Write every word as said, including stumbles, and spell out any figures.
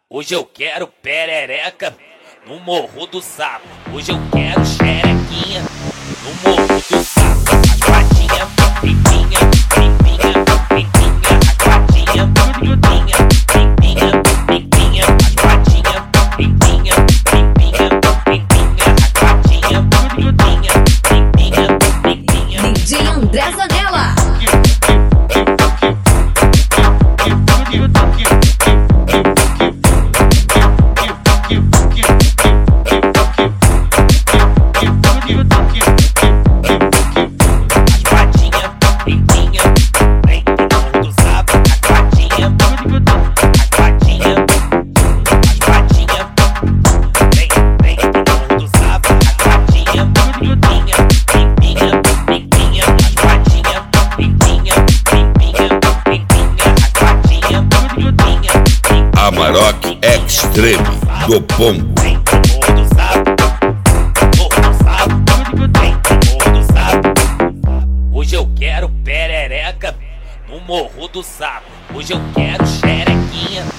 Hoje eu quero perereca no Morro do Sapo. Hoje eu quero xerequinha no Morro do Sapo. As patinhas, limpinha, limpinha, limpinha. As patinhas, limpinha, limpinha, limpinha. As patinhas, limpinha, limpinha, limpinha. As patinhas, limpinha, limpinha, limpinha. D J André Zanella. Amarok Extreme do Pombo. Hoje eu quero perereca no Morro do Sapo. Hoje eu quero xerequinha